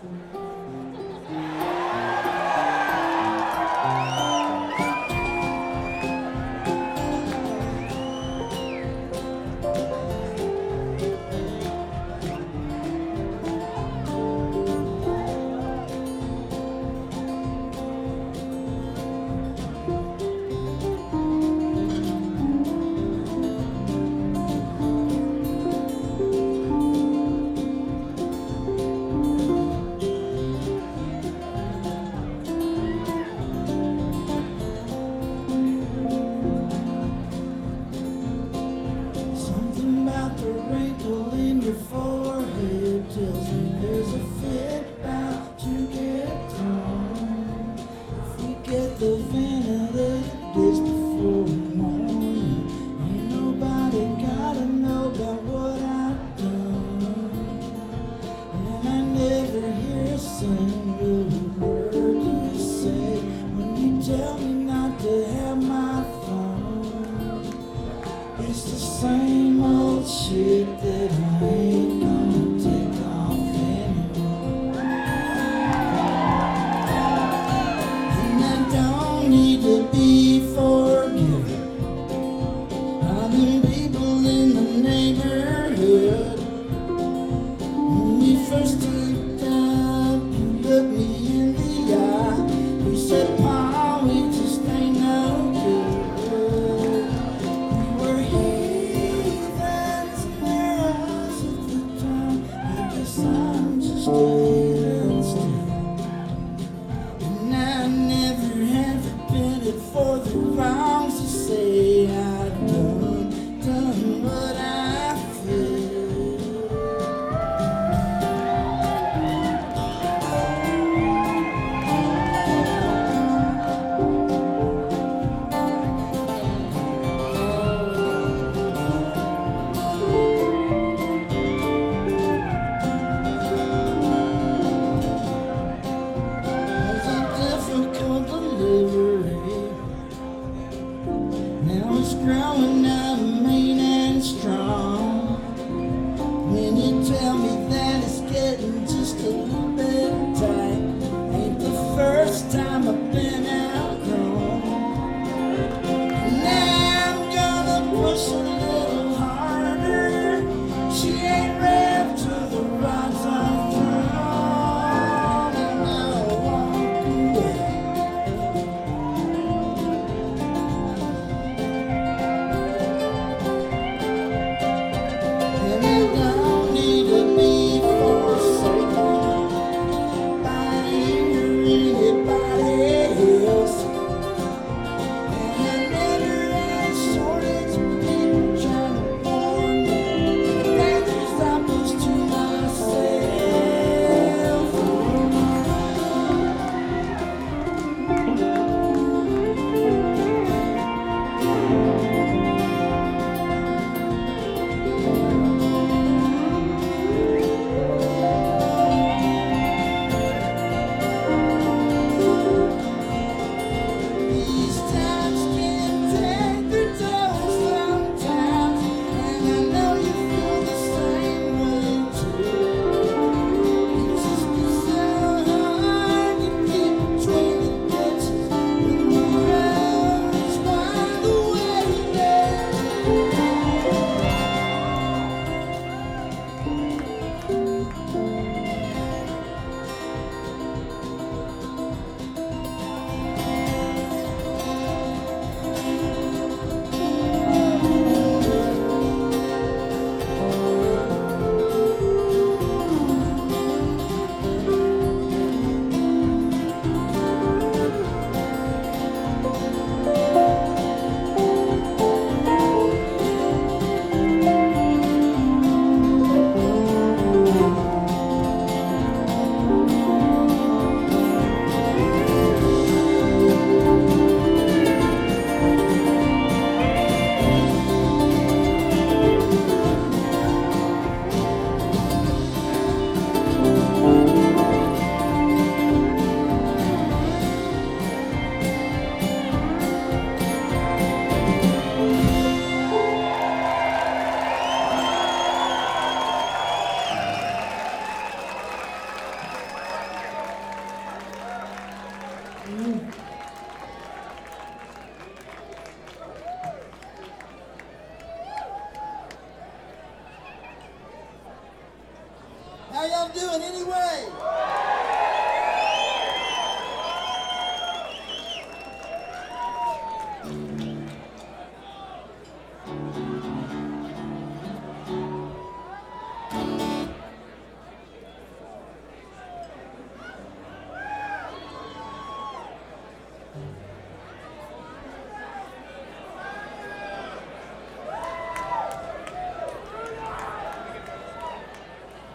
Something about the wrinkle in your forehead tells me there's a fit about to get torn. If we get the ventilated days before morning, ain't nobody gotta know about what I've done. And I never hear a single word you say when you tell me not to have my phone. It's the same old shit that I ain't gonna take off anymore. And I don't need to be forgiven. I've been people in the neighborhood. When we first hooked up, you looked me in the eye. You said, "Pa, we just ain't no good." We were heathens in their eyes at the time. I guess I'm just heathen still. And I never have repented for the wrongs you say I've done what I feel. Was a difficult delivery. Now it's growing up mean and strong. When you tell me that it's getting just a little bit tight, ain't the first time I've been outgrown. Now I'm gonna push a little harder. She ain't wrapped to the rods I've thrown, and I'll walk away. And I don't need to be forsaken. How y'all doing anyway?